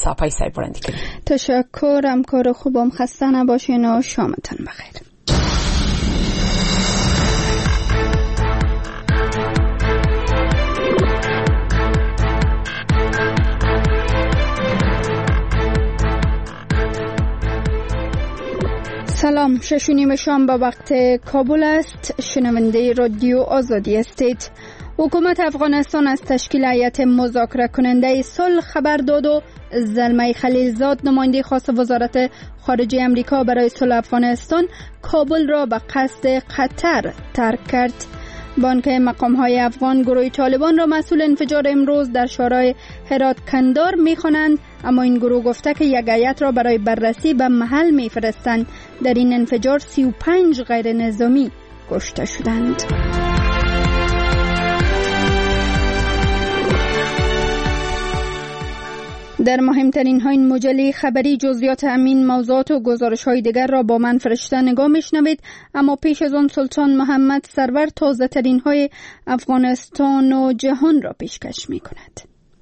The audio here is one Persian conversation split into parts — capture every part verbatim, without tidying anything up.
ساپای سای بلندی کنیم. تشکر، همکار خوبم، خسته نباشین و شامتون بخیر. سلام، شش و نیم شام به وقت کابل است. شنونده رادیو آزادی هستید. حکومت افغانستان از تشکیل هیئت مذاکره کننده صلح خبر داد و زلمه خلیلزاد نماینده خاص وزارت خارجه امریکا برای صلح افغانستان کابل را به قصد قطر ترک کرد. بانک مقام‌های افغان گروه طالبان را مسئول انفجار امروز در شورای هرات کندار می‌خوانند، اما این گروه گفته که یک هیئت را برای بررسی به محل می‌فرستند. در این انفجار سی و پنج غیر نظامی کشته شدند. در مهمترین ها این مجله خبری جزئیات همین موضوعات و گزارش های دیگر را با من فرشته نگاه میشنوید، اما پیش از آن سلطان محمد سرور تازه ترین های افغانستان و جهان را پیشکش می کند.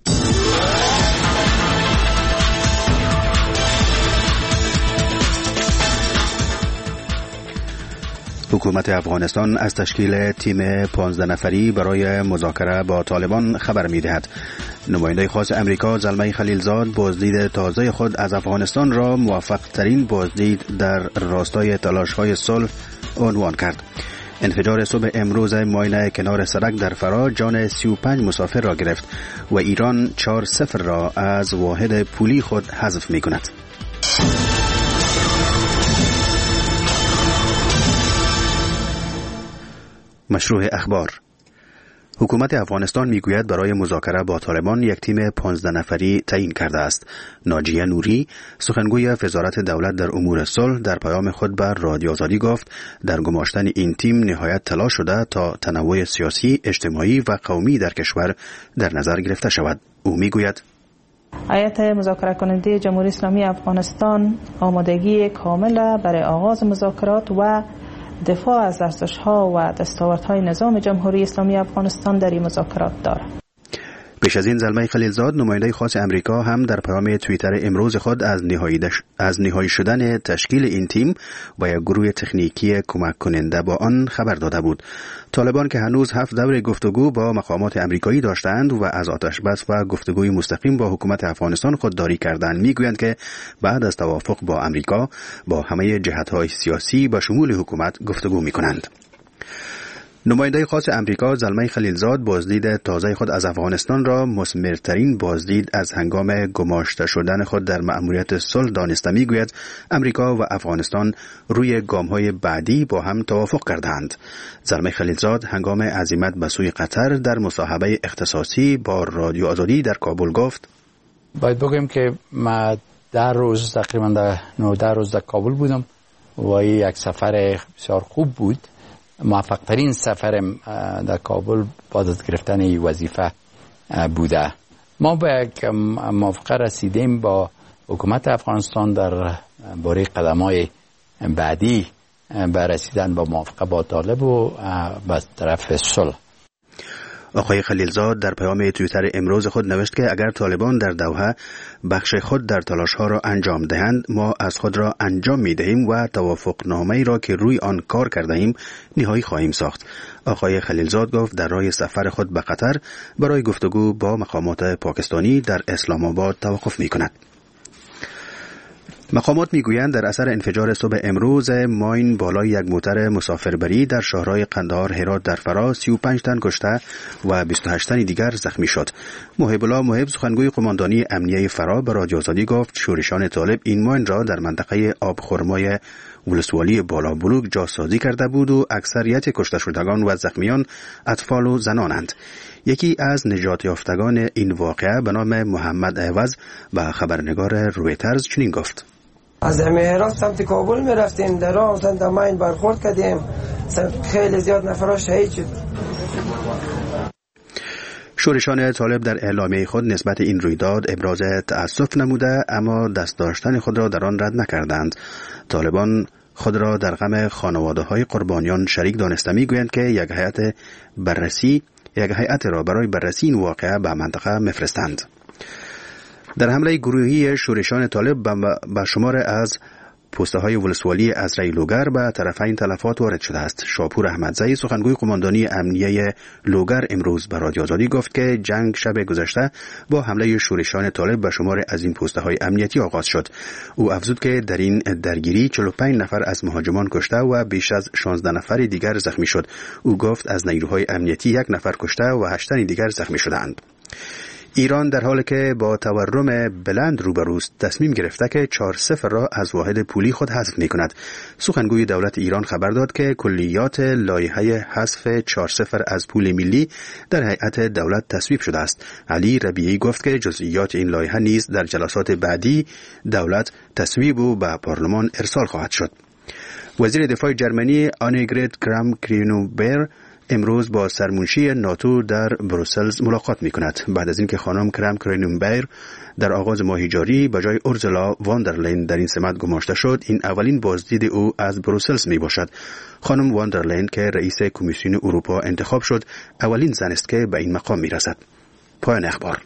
حکومت افغانستان از تشکیل تیم پانزده نفری برای مذاکره با طالبان خبر می‌دهد. نماینده خاص امریکا زلمه خلیلزاد بازدید تازه خود از افغانستان را موفق ترین بازدید در راستای تلاش‌های صلح عنوان کرد. انفجار صبح امروز ماین کنار سرک در فرا جان سی و پنج مسافر را گرفت و ایران چهار صفر را از واحد پولی خود حذف می‌کند. مشروع اخبار. حکومت افغانستان میگوید برای مذاکره با طالبان یک تیم پانزده نفری تعیین کرده است. ناجیه نوری، سخنگوی وزارت دولت در امور صلح، در پیام خود بر رادیو آزادی گفت در گماشتن این تیم نهایت تلاش شده تا تنوع سیاسی، اجتماعی و قومی در کشور در نظر گرفته شود. او میگوید هیئت مذاکره کننده جمهوری اسلامی افغانستان آمادگی کامل برای آغاز مذاکرات و دفاع از ارزش‌ها و دستاوردهای نظام جمهوری اسلامی افغانستان در این مذاکرات دارد. پیش از این زلمه خلیلزاد نماینده خاص امریکا هم در پیام توییتر امروز خود از نهایی از نهایی شدن تشکیل این تیم و یک گروه تکنیکی کمک کننده با آن خبر داده بود. طالبان که هنوز هفت دور گفتگو با مقامات امریکایی داشتند و از آتش بس و گفتگوی مستقیم با حکومت افغانستان خودداری کردند، میگویند که بعد از توافق با امریکا با همه جهت‌های سیاسی به شمول حکومت گفتگو می‌کنند. نماینده خاص امریکا زلمه خلیلزاد بازدید تازه خود از افغانستان را مثمرترین بازدید از هنگام گماشته شدن خود در مأموریت صلح دانسته. میگوید امریکا و افغانستان روی گام‌های بعدی با هم توافق کردند. زلمه خلیلزاد هنگام عزیمت به سوی قطر در مصاحبه اختصاصی با رادیو آزادی در کابل گفت باید بگم که ما در روز تقریبا در نوده روز در کابل بودم و یک سفر بسیار خوب بود. موفق ترین سفرم در کابل بعد از گرفتن این وظیفه بوده. ما به یک موافقه رسیدیم با حکومت افغانستان در باره قدم‌های بعدی به رسیدن با موافقه با طالب و به طرف صلح. آقای خلیلزاد در پیام توییتر امروز خود نوشت که اگر طالبان در دوحه بخش خود در تلاش‌ها را انجام دهند، ما از خود را انجام می‌دهیم و توافقنامه‌ای را که روی آن کار کرده‌ایم نهایی خواهیم ساخت. آقای خلیلزاد گفت در راه سفر خود به قطر برای گفتگو با مقامات پاکستانی در اسلام آباد توقف می‌کند. مقامات میگویند در اثر انفجار صبح امروز ماین بالای یک موتر مسافربری در شهرهای قندهار هرات در فرا سی و پنج تن کشته و بیست و هشت تن دیگر زخمی شد. محب الله محب سخنگوی قماندانی امنیه فرا به رادیو آزادی گفت شورشان طالب این ماین را در منطقه آبخرمای ولسوالی بالا بلوک جاسازی کرده بود و اکثریت کشته شدگان و زخمیان اطفال و زنانند. یکی از نجات یافتگان این واقعه به نام محمد عوض به خبرنگار رویترز چنین گفت: از هرات سمت کابل می رفتیم، در راه مثلا در ماین برخورد کردیم، خیلی زیاد نفرها شهید شد. شورشان طالب در اعلامیه خود نسبت این رویداد ابراز تأسف نموده، اما دست داشتن خود را در آن رد نکردند. طالبان خود را در غم خانواده‌های قربانیان شریک دانسته می‌گویند که یک هیئت بررسی یک هیئت را برای بررسی این واقعه به منطقه می‌فرستند. در حمله گروهی شورشان طالب به شمار از پوسته های ولسوالی از ری لوگر به طرفین تلفات وارد شده است. شاپور احمدزئی سخنگوی قماندانی امنیه لوگر امروز به رادیو آزادی گفت که جنگ شب گذشته با حمله شورشان طالب به شمار از این پوسته های امنیتی آغاز شد. او افزود که در این درگیری چهل و پنج نفر از مهاجمان کشته و بیش از شانزده نفر دیگر زخمی شد. او گفت از نیروهای امنیتی یک نفر کشته و هشت تن دیگر زخمی شدند. ایران در حالی که با تورم بلند روبروست تصمیم گرفته که چهار صفر را از واحد پولی خود حذف می کند. سخنگوی دولت ایران خبر داد که کلیات لایحه حذف چهار صفر از پول ملی در هیئت دولت تصویب شده است. علی ربیعی گفت که جزئیات این لایحه نیز در جلسات بعدی دولت تصویب و به پارلمان ارسال خواهد شد. وزیر دفاع جرمنی آنگرید کرام-کرینوبر امروز با سرمنشی ناتو در بروسلز ملاقات می کند. بعد از اینکه خانم کرام کرینومبر در آغاز ماه جاری به جای اورزولا واندرلین در این سمت گماشته شد، این اولین بازدید او از بروسلز می باشد. خانم واندرلین که رئیس کمیسیون اروپا انتخاب شد، اولین زن است که به این مقام می رسد. پایان اخبار.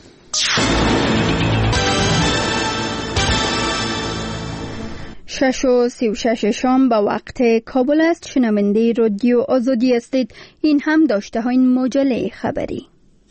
شش و سی و شش شام با وقت کابل است. شنونده رادیو آزادی هستید. این هم داشته های مجله خبری.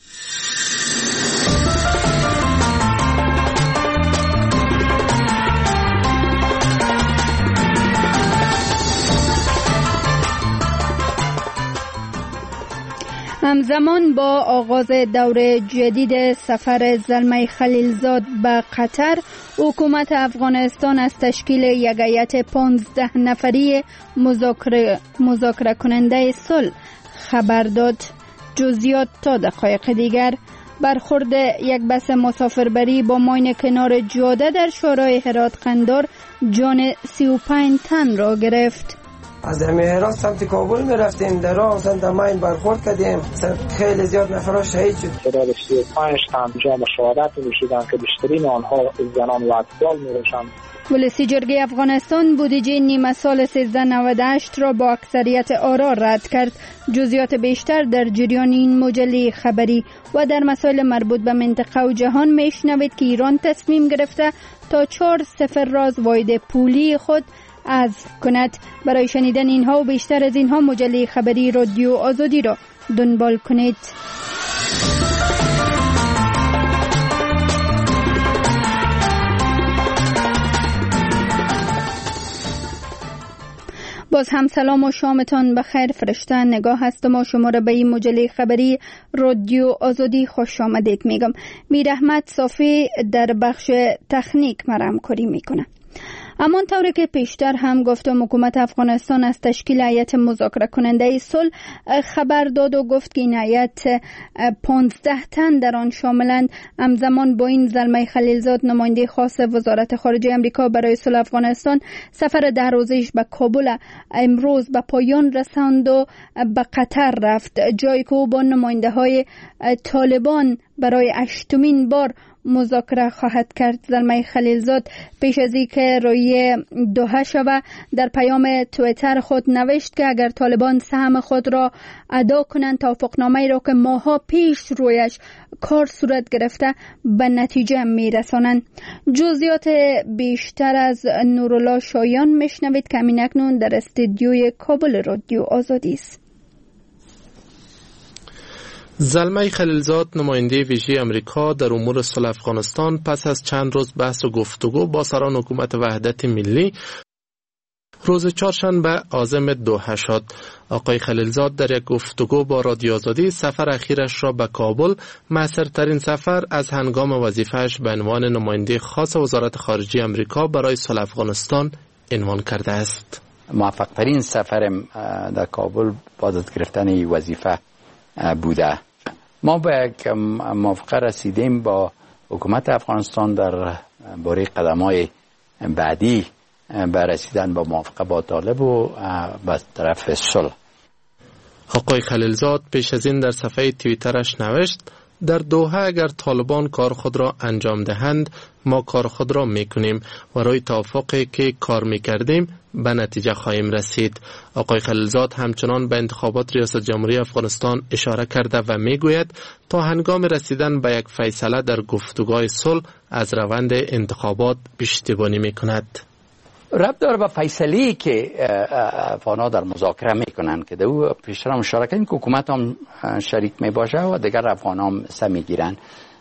همزمان با آغاز دور جدید سفر زلمه خلیلزاد به قطر، حکومت افغانستان از تشکیل یک هیئت پانزده نفری مذاکره مذاکره کننده صلح خبر داد. جزئیات تا دقایق دیگر. برخورد یک بس مسافربری با ماین کنار جاده در شورای هرات قندار جان سی و پنج تن را گرفت. از هرات سمت کابل می رفتیم، در راه مثلا در ماین برخورد کردیم، خیلی زیاد نفرها شهید شد. تعداد سی و پنج تن جام شهادت نوشیدند که بیشترین آنها زنان و اطفال می باشند. ولسی جرگه افغانستان بودجه نیمه سال سیزده نود و هشت را با اکثریت آرا رد کرد. جزئیات بیشتر در جریان این مجله خبری و در مسائل مربوط به منطقه و جهان میشنوید که ایران تصمیم گرفته تا چهار صفر راز واحد پولی خود حذف کند. برای شنیدن اینها و بیشتر از اینها مجله خبری رادیو آزادی را دنبال کنید. باز هم سلام و شامتان بخیر. فرشته نگاه هستم و شما را به این مجله خبری رادیو آزادی خوش آمدید میگم. میر احمد صافی در بخش تکنیک مرام کاری میکنه. اما طوری که پیشتر هم گفتم، حکومت افغانستان از تشکیل هیئت مذاکره کننده صلح خبر داد و گفت که این هیئت پانزده تن در آن شاملند. همزمان با این زلمه خلیلزاد نماینده خاص وزارت خارجه امریکا برای صلح افغانستان سفر ده روزش به کابل امروز به پایان رساند و به قطر رفت، جایی که او با نماینده های طالبان برای هشتمین بار مذاکره خواهد کرد. زلمه خلیلزاد پیش از اینکه روی دوحه شود در پیام توییتر خود نوشت که اگر طالبان سهم خود را ادا کنند توافقنامه‌ای را که ماها پیش رویش کار صورت گرفته به نتیجه میرسانند. جزئیات بیشتر از نورالله شایان میشنوید که همین اکنون در استودیوی کابل رادیو آزادی است. زلمه خلیلزاد نماینده ویژه امریکا در امور صلح افغانستان پس از چند روز بحث و گفتگو با سران حکومت وحدت ملی روز چهارشنبه عازم دوحه شد. آقای خلیلزاد در یک گفتگو با رادیو آزادی سفر اخیرش را به کابل موثرترین سفر از هنگام وظیفه‌اش به عنوان نماینده خاص وزارت خارجه امریکا برای صلح افغانستان عنوان کرده است. موفق ترین سفرم در کابل بعد از گرفتن این وظیفه بوده. ما به یک موافقه رسیدیم با حکومت افغانستان در باره قدم‌های بعدی برسیدن با موافقه با طالب و به طرف صلح. آقای خلیلزاد پیش از این در صفحه توییترش نوشت: در دوحه اگر طالبان کار خود را انجام دهند ما کار خود را میکنیم و روی توافقی که کار میکردیم به نتیجه خواهیم رسید. آقای خلیلزاد همچنان به انتخابات ریاست جمهوری افغانستان اشاره کرده و میگوید تا هنگام رسیدن به یک فیصله در گفتگوهای صلح از روند انتخابات پشتیبانی میکند. ربط داره به فیصله‌ای که افغانا در مذاکره میکنن که دو پیشتر هم اشاره کردیم که حکومت هم شریک میباشه و دیگر افغانا هم سه میگیرن.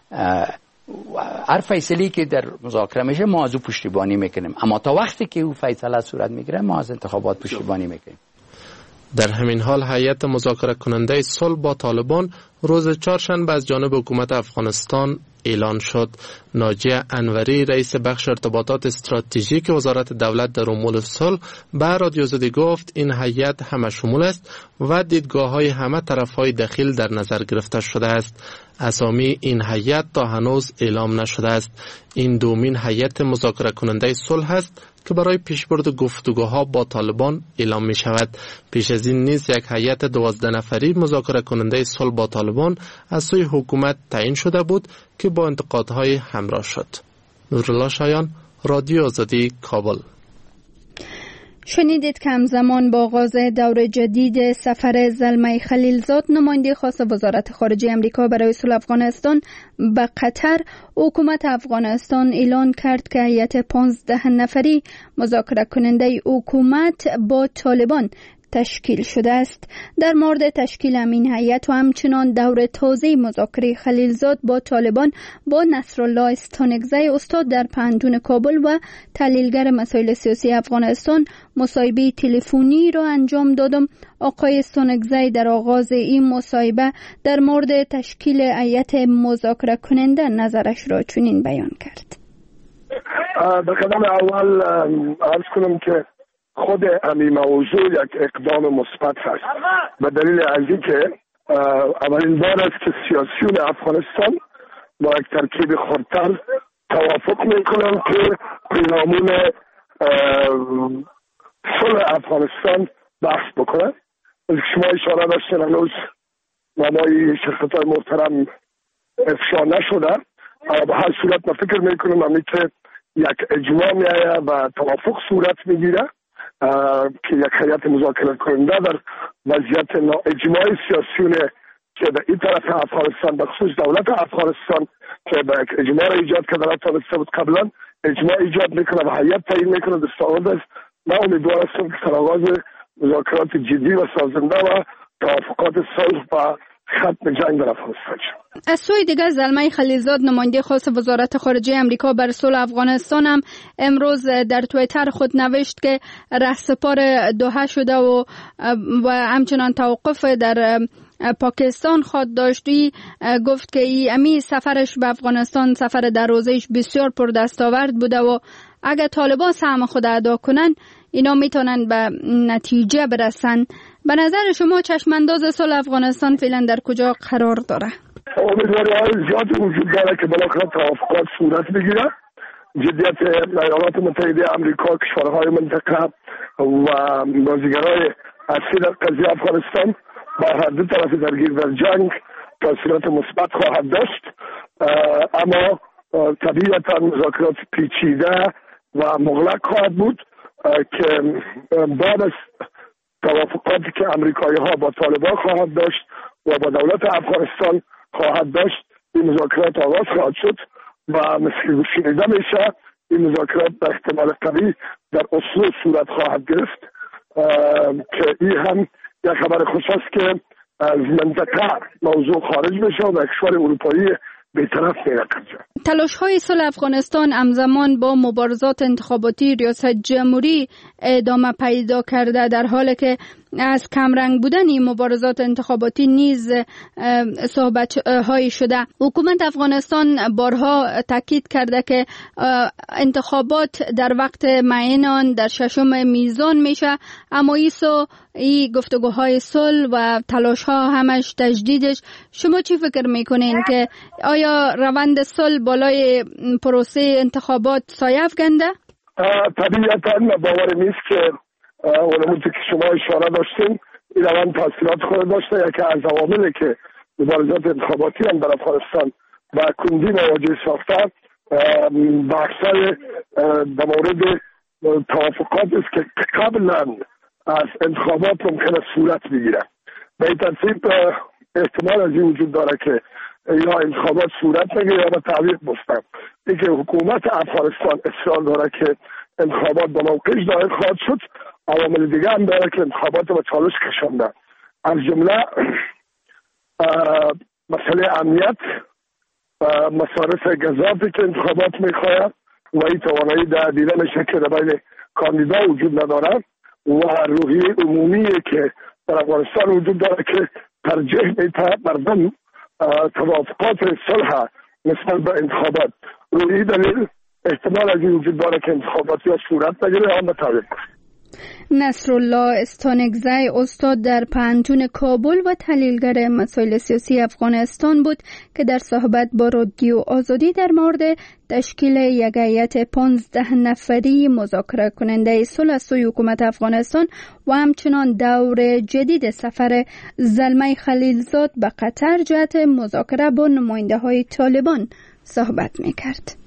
هر فیصله‌ای که در مذاکره میشه ما از او پشتیبانی میکنیم، اما تا وقتی که او فیصله صورت میگیره ما از انتخابات پشتیبانی میکنیم. در همین حال هیئت مذاکره کننده صلح با طالبان روز چهارشنبه از جانب حکومت افغانستان اعلان شد. ناجیه انوری رئیس بخش ارتباطات استراتژیک وزارت دولت در امور صلح به رادیو زدی گفت این هیئت همه شمول است و دیدگاه‌های همه طرف‌های دخیل در نظر گرفته شده است. اسامی این هیئت تا هنوز اعلام نشده است. این دومین هیئت مذاکره کننده صلح است که برای پیشبرد گفتگوها با طالبان اعلام می شود. پیش از این نیز یک هیئت دوازده نفری مذاکره کننده صلح با طالبان از سوی حکومت تعیین شده بود که با انتقادهای همراه شد. نورالله شایان، رادیو آزادی، کابل. شنیدید که همزمان با آغاز دور جدید سفر زلمه خلیلزاد نماینده خاص وزارت خارجه امریکا برای صلح افغانستان به قطر، حکومت افغانستان اعلان کرد که هیئت پانزده نفری مذاکره کننده حکومت با طالبان تشکیل شده است. در مورد تشکیل همین هیئت و همچنان دور تازه مذاکره خلیلزاد با طالبان با نصرالله استانکزی استاد در پهنتون کابل و تحلیلگر مسائل سیاسی افغانستان مصاحبه تلفنی را انجام دادم. آقای استانکزی در آغاز این مصاحبه در مورد تشکیل هیئت مذاکره کننده نظرش را چنین بیان کرد. به قدم اول عرض کنم که خود همین موضوع یک اقدام مثبت هست به دلیل از اینکه اولین بار است که سیاسیون افغانستان با یک ترکیب خردتر توافق میکنند که پیرامون صلح افغانستان بحث بکنند. شما اشاره داشتین هنوز نامای شرکت‌های محترم افشا نشده، اما به هر صورت ما فکر میکنم همین که یک اجماع میآید و توافق صورت میگیره که یک هیئت مذاکره کننده در وضعیت اجماع سیاسیون که در این طرف افغانستان به خصوص دولت افغانستان که به یک اجماع ایجاد کرده نتوانسته بود قبلا اجماع ایجاد میکنه و هیئت تعیین میکنه دستاورد است. من امیدوار هستم که سرآغاز مذاکرات جدی و سازنده و توافقات صلح و ختم جنگ در افغانستان شد. از سوی دیگر زلمه خلیلزاد نماینده خاص وزارت خارجه امریکا بر صلح افغانستان هم امروز در توییتر خود نوشت که رهسپار دوحه شده و و همچنان توقف در پاکستان خود داشتی. گفت که ای امی سفرش به افغانستان سفر در روزش بسیار پر دستاورد بوده و اگر طالبان سهم خود ادا کنن اینا میتونن به نتیجه برسن. به نظر شما چشمانداز صلح افغانستان فعلا در کجا قرار داره؟ امیدواری زیادی وجود داره که بالاخره توافقات صورت بگیره. جدیت ایالات متحده آمریکا، کشورهای منطقه و بازیگرای اصلی در قضیه افغانستان با هر دو طرف درگیر در جنگ تاثیرات مثبت خواهد داشت، اما طبیعتا مذاکرات پیچیده و مغلق خواهد بود که بعد از توافقاتی که امریکایی ها با طالبان خواهد داشت و با دولت افغانستان خواهد داشت این مذاکرات آغاز خواهد شد و مثل شنیده میشه این مذاکرات به احتمال قوی در اسلو صورت خواهد گرفت که این هم یک خبر خوش است که از منطقه موضوع خارج بشه و به کشور اروپایی بی‌طرف میره. تلاش های صلح افغانستان همزمان با مبارزات انتخاباتی ریاست جمهوری ادامه پیدا کرده، در حالی که از کمرنگ بودن این مبارزات انتخاباتی نیز صحبت های شده. حکومت افغانستان بارها تاکید کرده که انتخابات در وقت معین آن در ششم میزان میشه، اما ایسو این گفتگوهای صلح و تلاش ها همش تجدیدش. شما چی فکر میکنین که آیا روند صلح بالای پروسه انتخابات سایه افکنده؟ طبیعتا باور نیست که اونمون که شما اشاره داشتین این روند تاثیرات خود داشته. یکی از عواملی که مبارزات انتخاباتی هم در افغانستان و کندی مواجه ساختن بحث‌های در مورد توافقات است که قبلا از انتخابات ممکن است صورت بگیره. به این ترتیب احتمال از این وجود داره که یا انتخابات صورت نگیره یا به تعویق بستن. اینکه حکومت افغانستان اصرار داره که انتخابات به موقعش دایر خواهد شد، عوامل دیگه هم داره که انتخابات به چالش کشانده، از جمله مسئله امنیت، مصارف گزافی که انتخابات میخواهد و این توانایی در دیده میشه که در بین کاندیدا وجود نداره و روحیه عمومی که در افغانستان وجود داره که ترجیح میده مردم توافقات صلح نسبت به انتخابات. روی دلیل احتمال از این وجود داره که انتخابات یا صورت نگیره یا به تعویق بشه. نصرالله استانکزی استاد در پانتون کابل و تحلیلگر مسائل سیاسی افغانستان بود که در صحبت با رادیو آزادی در مورد تشکیل یک هیئت پانزده نفری مذاکره کننده صلح سوی حکومت افغانستان و همچنان دور جدید سفر زلمه خلیلزاد به قطر جهت مذاکره با نماینده های طالبان صحبت می کرد.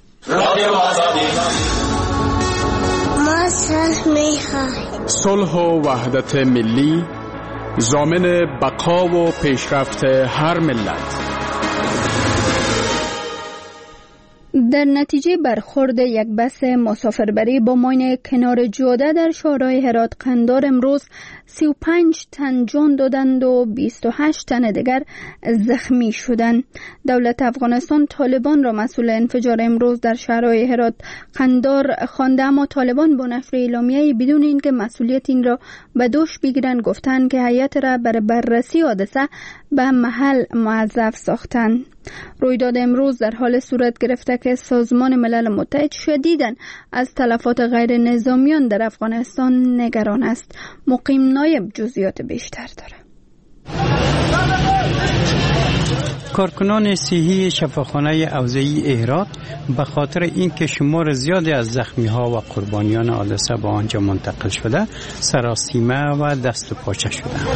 ما صلح می‌خواهیم. صلح و وحدت ملی ضامن بقا و پیشرفت هر ملت. در نتیجه برخورد یک بس مسافربری با ماین کنار جاده در شهرهای هرات قندار امروز سی و پنج تن جان دادند و بیست و هشت تن دیگر زخمی شدند. دولت افغانستان طالبان را مسئول انفجار امروز در شهرهای هرات قندار خوانده، اما طالبان با نشر اعلامیه بدون اینکه مسئولیت این را به دوش بگیرند گفتند که هیئت را برای بررسی حادثه به محل موظف ساختند. رویداد امروز در حال صورت گرفته که سازمان ملل متحد شدیداً از تلفات غیر نظامیان در افغانستان نگران است. مقیم نایب جزئیات بیشتر داره. کارکنان صحی شفاخانه اوضاعی اهرات به خاطر اینکه شمار زیادی از زخمی‌ها و قربانیان حادثه به آنجا منتقل شده سراسیمه و دست و پاچه شدند.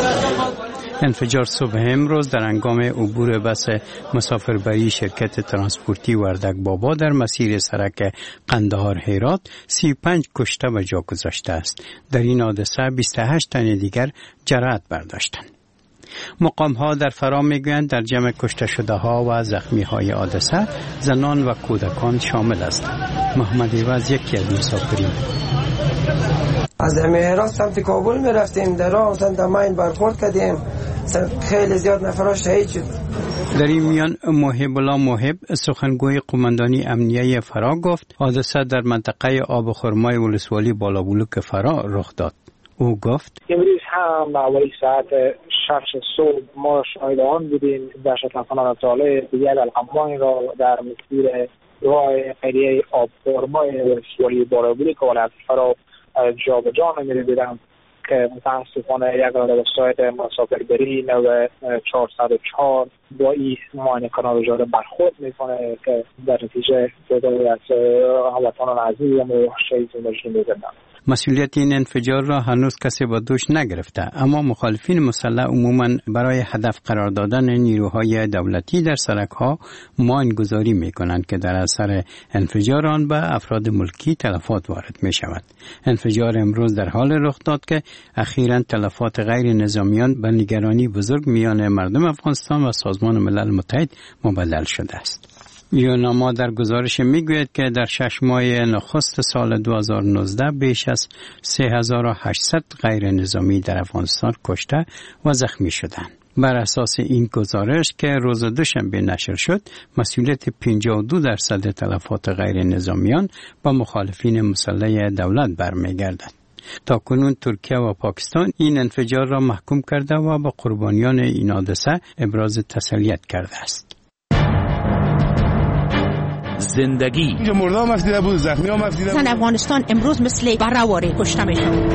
انفجار صبح امروز در هنگام عبور بس مسافربری شرکت ترانسپورتی وردک بابا در مسیر سرک قندهار هرات سی و پنج کشته و جا گذاشته است. در این حادثه بیست و هشت تن دیگر جراحت برداشتند. مقام ها در فرا میگویند در جمع کشته شده ها و زخمی های حادثه زنان و کودکان شامل هستند. محمد ایواز یکی از مسافرین. از هرات سمت کابل می رفتیم، در راه مثلا دمین برخورد کردیم، خیلی زیاد نفرها شهید شد. در این میان محب الله محب سخنگوی قماندانی امنیه فرا گفت حادثه در منطقه آب خرمای ولسوالی بالابلوک فرا رخ داد. او گفت امروز هم حوالی ساعت شش صبح ما شاهد آن بودیم دهشت افغانان طالب دیگر القمانی را در مسیر راه قریه آب خرمای ولسوالی بالابلوک ولایت فرا جا به جا نمیره دیدم که متاسفانه یک وبسایت مسافربری نو چهارصد و چهار با این ماین کانال جاده برخورد میکنه که در نتیجه تعدادی از هموطنان عزیزم و شهید مجروح می‌گردند. مسئولیت این انفجار را هنوز کسی با دوش نگرفته، اما مخالفین مسلح عموماً برای هدف قرار دادن نیروهای دولتی در سرک‌ها ماین گذاری می‌کنند که در اثر انفجار آن به افراد ملکی تلفات وارد می‌شود. انفجار امروز در حال رخ داد که اخیراً تلفات غیر نظامیان به نگرانی بزرگ میان مردم افغانستان و سازمان ملل متحد مبدل شده است. یوناما در گزارش میگوید که در شش ماه نخست سال دو هزار و نوزده بیش از سه هزار و هشتصد غیر نظامی در افغانستان کشته و زخمی شدند. بر اساس این گزارش که روز دوشنبه نشر شد، مسئولیت پنجاه و دو درصد تلفات غیر نظامیان با مخالفین مسلح دولت برمیگردد. تا کنون ترکیه و پاکستان این انفجار را محکوم کرده و با قربانیان این حادثه ابراز تسلیت کرده است. زندگی اینجا مرده هم افدیده بود، زخمی هم افدیده بود. افغانستان امروز مثل برهواری کشته میشن.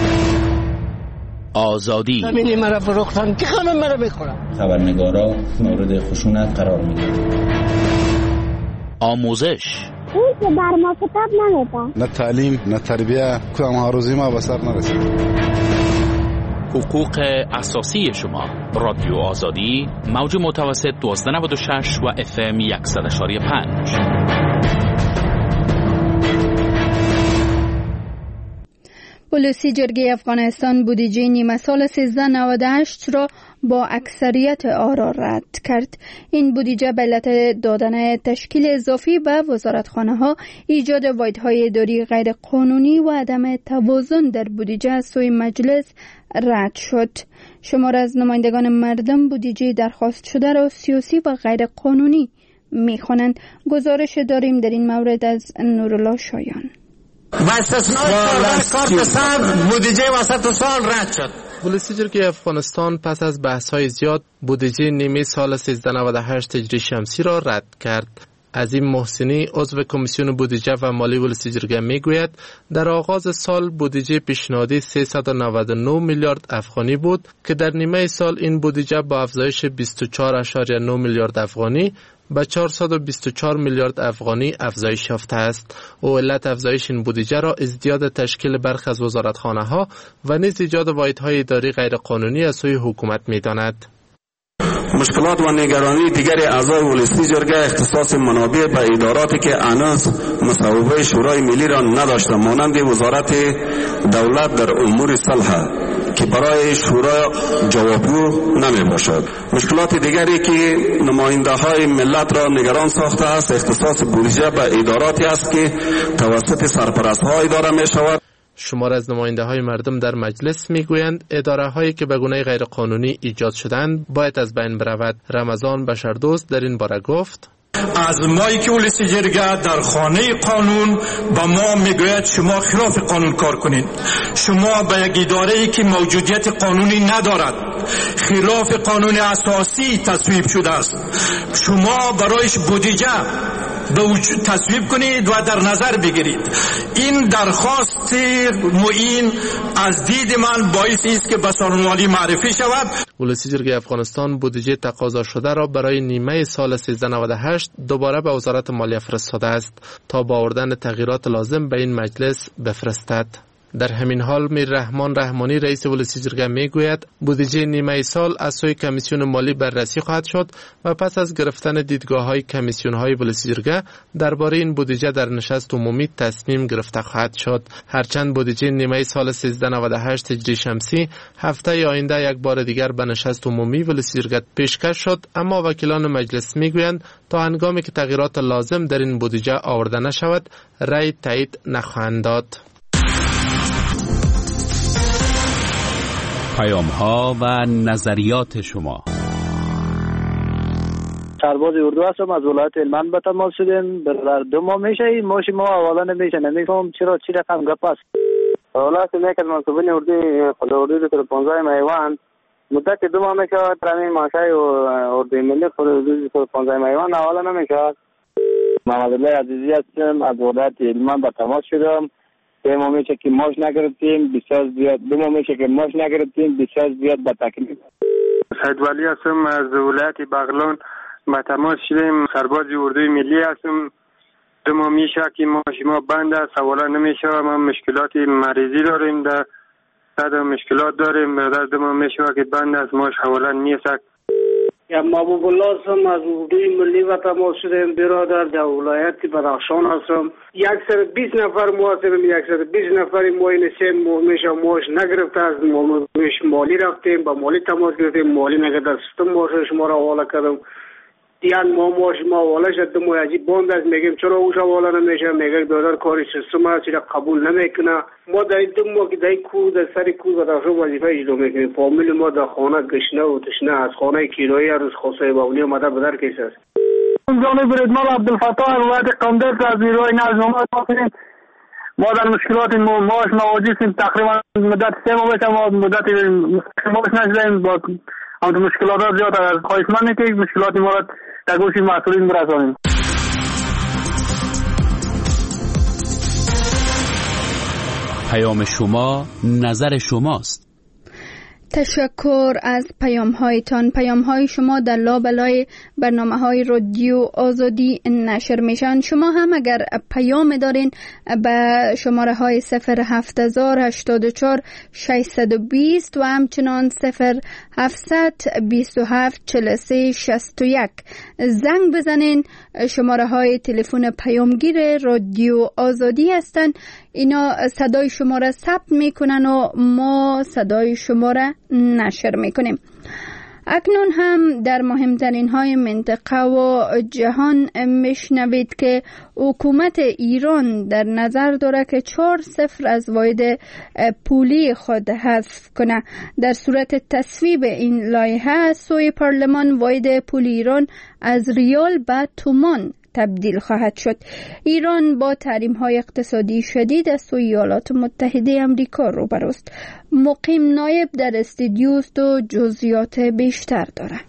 آزادی همینی مرا فروختن که همه مرا بخورن. خبرنگارا مورد خشونت قرار میدن. آموزش اون که بر ما کتاب نمیدن. نه تعلیم نه تربیه، کدام ها روزی ما به سر نرسید. حقوق اساسی شما. رادیو آزادی، موج متوسط دوازده نود و شش و اف ام صد و پنج. پلیسی جرگه افغانستان بودجه نیمه سال سیزده نود و هشت را با اکثریت آرا رد کرد. این بودجه به علت دادن تشکیل اضافی به وزارتخانه ها، ایجاد واحدهای اداری غیر قانونی و عدم توازن در بودجه از سوی مجلس رد شد. شمار از نمایندگان مردم بودجه درخواست شده را سیاسی و غیر قانونی می خوانند. گزارش داریم در این مورد از نورالله شایان. با استثنای کارت سبز بودجه وسط سال رد شد. پلیسی جرگه افغانستان پس از بحث‌های زیاد بودجه نیمه سال سیزده نود و هشت هجری شمسی را رد کرد. عظیم محسنی عضو کمیسیون بودجه و مالی پلیسی جرگه میگوید در آغاز سال بودجه پیشنهادی سیصد و نود و نه میلیارد افغانی بود که در نیمه سال این بودجه با افزایش بیست و چهار ممیز نه میلیارد افغانی به چهارصد و بیست و چهار میلیارد افغانی افزایش یافته است. او علت افزایش این بودجه را ازدیاد تشکیل برخی از وزارتخانه ها و نیز ایجاد واحدهای اداری غیر قانونی از سوی حکومت می‌داند. مشکلات و نگرانی دیگر اعضای ولسی جرگه اختصاص منابع به اداراتی که هنوز مصوبه شورای ملی را نداشته، مانند وزارت دولت در امور صلح که برای شورا جوابگو نمی باشد. مشکلات دیگری که نماینده های ملت را نگران ساخته است اختصاص بودجه به اداراتی است که توسط سرپرست ها اداره می شود. شمار از نماینده های مردم در مجلس میگویند اداره هایی که به گونه غیر قانونی ایجاد شدند باید از بین برود. رمضان بشردوست در این باره گفت: از مایی که ولسی جرگه در خانه قانون با ما میگوید شما خلاف قانون کار کنید، شما به یک اداره‌ای که موجودیت قانونی ندارد، خلاف قانون اساسی تصویب شده است، شما برایش بودجه به وجود تصویب کنید و در نظر بگیرید. این درخواست معین از دید من باعث است که به سالن‌مالی معرفی شود. ولسی جرگه افغانستان بودجه تقاضا شده را برای نیمه سال سیزده نود و هشت دوباره به وزارت مالیه فرستاده است تا با آوردن تغییرات لازم به این مجلس بفرستد. در همین حال میر رحمان رحمانی رئیس ولسی جرگه میگوید بودجه نیمه سال از سوی کمیسیون مالی بررسی خواهد شد و پس از گرفتن دیدگاه های کمیسیون های ولسی جرگه درباره این بودجه در نشست عمومی تصمیم گرفته خواهد شد. هرچند بودجه نیمه سال سیزده نود و هشت هجری شمسی هفته آینده یک بار دیگر به نشست عمومی ولسی جرگه پیشکش شد، اما وکیلان مجلس میگویند تا هنگامی که تغییرات لازم در این بودجه آورده نشود رأی تایید نخواهند داد. پیام ها و نظریات شما. سرباز اردو هستم، از ولایت هلمند به تماس شدیم. در دو ماه میشه این ماش ما حوالا نمیشه، نمیفهم چرا چی رقم گپ است. حالا میکرد منصوبین اردو خود اردو در پانزده میوان مدت دو ماه میشه ترمیم ماشای اردو ملی خود اردو در پانزده میوان حوالا نمیشه. محمد الله عزیزی هستم، از ولایت هلمند به تماس شدم. دو ماه میشه که ماش نگرفتیم، بسیار زیاد دو ماه میشه که ماش نگرفتیم، بسیار زیاد به تکلیف. سید ولی هستم، از ولایت بغلان به تماس شدیم. سرباز اردوی ملی هستم. دو ماه میشه که ماش ما بند است، حوالا نمیشه. ما مشکلات مریضی داریم، در صد مشکلات داریم. در دو ماه میشه که بند است، ماش حوالا نیست. یا محبوب الله هستم، از اردوی ملی و تماس شدیم. برادر در ولایت بدخشان هستم. یکصد بیست نفر ما هستیم، یکصد بیست نفر ما این سه ماه میشه ماش نگرفته از مالی رفتیم، با مالی تماس گرفتیم، مالی نگرفته سیستم ماش شما را حواله کردم. دیان ما ماش ما حواله شد، ما عجیب باند است، میگیم چرا اوش حواله نمیشه، میگه برادر کاری سیستم است چرا قبول نمیکنه. ما در این دو ماه که در کوه در سر کوه بدخشان وظیفه اجرا میکنیم. فامیل ما در خانه گشنه و تشنه از خانه کرایه روز خاصه باونی اومده به در کیسه است. جانب بریدمال عبدالفتاح ولایت قندر از نیروی نظم آمد. ما در مشکلات ماش مواجهیم، تقریبا مدت سه ماه میشه ما مدت ماش نشدیم، با هم مشکلات زیاد است. خواهشمندیم که مشکلات ما را در گوش مسئولین برسانیم. پیام شما نظر شماست. تشکر از پیام هایتان. پیام های شما در لابلای برنامه های رادیو آزادی نشر میشن. شما هم اگر پیام دارین به شماره های صفر هفت هزار هشتاد و چهار ششصد و بیست و همچنان صفر هفتصد بیست و هفت چهل و سه شصت و یک زنگ بزنین. شماره های تلفن پیامگیر رادیو آزادی هستن. اینا صدای شما را ثبت میکنن و ما صدای شما را نشر میکنیم. اکنون هم در مهمترین های منطقه و جهان میشنوید که حکومت ایران در نظر داره که چهار صفر از واحد پولی خود حذف کنه. در صورت تصویب این لایحه سوی پارلمان واحد پول ایران از ریال به تومان تبدیل خواهد شد. ایران با تحریم‌های اقتصادی شدید از سوی ایالات متحده آمریکا روبروست. مقیم نایب در استودیوست و جزئیات بیشتر داره.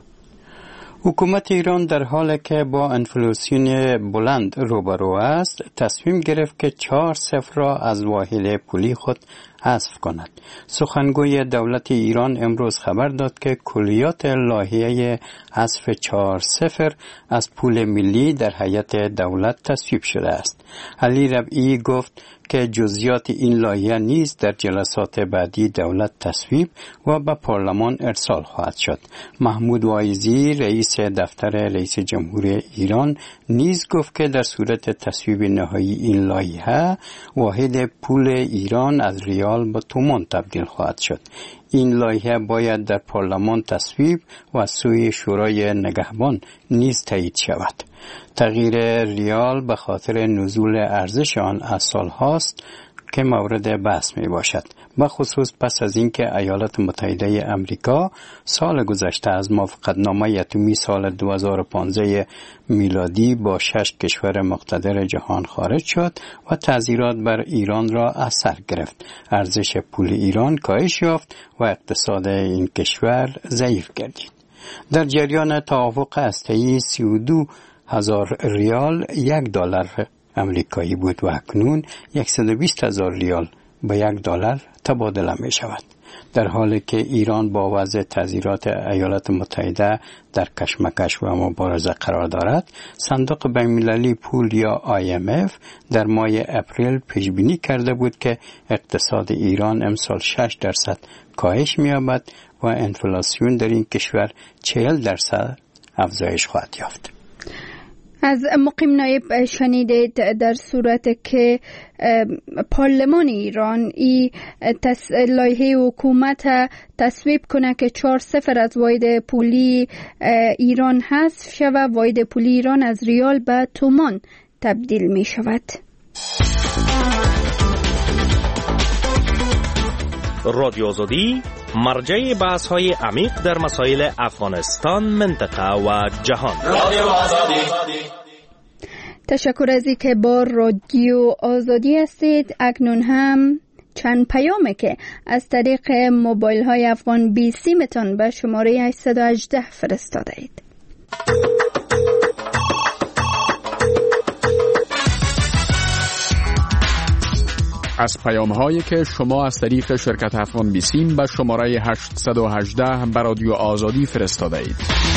حکومت ایران در حالی که با انفلاسیون بلند روبرو است تصمیم گرفت که چهار صفر را از واحد پولی خود حذف کند. سخنگوی دولت ایران امروز خبر داد که کلیات لایحه حذف چهار صفر از پول ملی در هیئت دولت تصویب شده است. علی ربیعی گفت که جزئیات این لایحه نیز در جلسات بعدی دولت تصویب و به پارلمان ارسال خواهد شد. محمود واعظی رئیس دفتر رئیس جمهور ایران نیز گفت که در صورت تصویب نهایی این لایحه واحد پول ایران از ریال به تومان تبدیل خواهد شد. این لایحه باید در پارلمان تصویب و از سوی شورای نگهبان نیز تایید شود. تغییر ریال به خاطر نزول ارزش آن از سال هاست که مورد بحث می باشد. به خصوص پس از اینکه ایالات متحده آمریکا سال گذشته از موافقتنامه اتمی سال دو هزار و پانزده میلادی با شش کشور مقتدر جهان خارج شد و تعزیرات بر ایران را اثر گرفت. ارزش پول ایران کاهش یافت و اقتصاد این کشور ضعیف گردید. در جریان توافق هسته‌ای سی و دو هزار ریال یک دلار امریکایی بود و اکنون صد و بیست هزار ریال به یک دلار تبادله می شود. در حالی که ایران با وضع تعزیرات ایالات متحده در کشمکش و مبارزه قرار دارد، صندوق بین‌المللی پول یا آی ام اف در ماه اپریل پیش بینی کرده بود که اقتصاد ایران امسال شش درصد کاهش می‌یابد و انفلاسیون در این کشور چهل درصد افزایش خواهد یافت. از مقیم نایب شنیدید در صورت که پارلمان ایران ای لایحه حکومت تصویب کنه که چهار صفر از واحد پولی ایران حذف شود، واحد پولی ایران از ریال به تومان تبدیل می شود. رادیو آزادی مرجع بحث های عمیق در مسائل افغانستان، منطقه و جهان. رادیو آزادی. تشکر از اینکه با رادیو آزادی هستید. اکنون هم چند پیامه که از طریق موبایل های افغان بی سیمتان به شماره هشتصد و هجده فرستاده اید. از پیام هایی که شما از طریق شرکت افغان بی سیم به شماره هشتصد و هجده به رادیو آزادی فرستاده اید.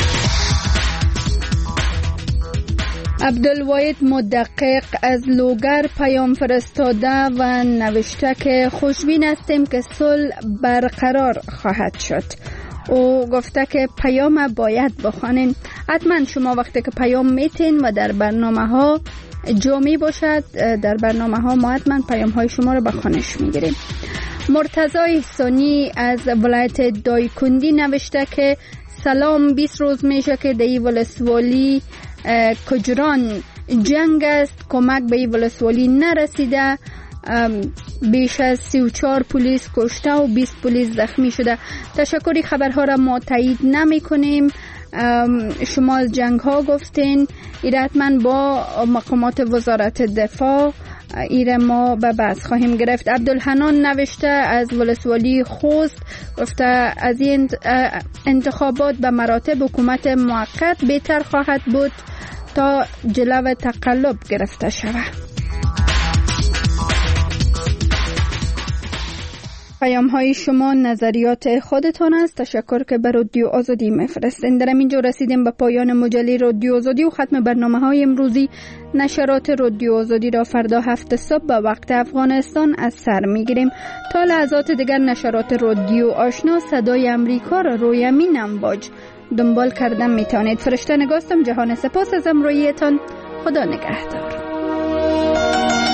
عبدالواحد مدقق از لوگر پیام فرستاده و نوشته که خوشبین هستیم که صلح برقرار خواهد شد. او گفته که پیام باید بخوانین. حتما شما وقتی که پیام میتین و در برنامه ها جامعی باشد، در برنامه ها ما حتما پیام های شما رو به خوانش میگیریم. مرتضی احسانی از ولایت دایکندی نوشته که سلام، بیست روز میشه که در ولسوالی کجران جنگ است، کمک به این ولسوالی نرسیده، بیش از سی و چهار پلیس کشته و بیست پلیس زخمی شده. تشکری خبرها را ما تایید نمی کنیم. شما از جنگ ها گفتین، ایره حتما با مقامات وزارت دفاع ایره ما به بحث خواهیم گرفت. عبدالحنان نوشته از ولسوالی خوست، گفته از این انتخابات به مراتب حکومت موقت بهتر خواهد بود تا جلو تقلب گرفته شود. پیام های شما، نظریات خودتان است. تشکر که به رادیو آزادی میفرستین. در اینجا رسیدیم به پایان مجله رادیو آزادی و ختم برنامه های امروزی. نشرات رادیو آزادی را فردا هفت صبح به وقت افغانستان از سر میگیریم. تا لحظات دیگر نشرات رادیو آشنا صدای امریکا را روی امین امواج دنبال کردن میتونید. فرشته نگاستم. جهان سپاس از امرویتان. خدا نگهدار.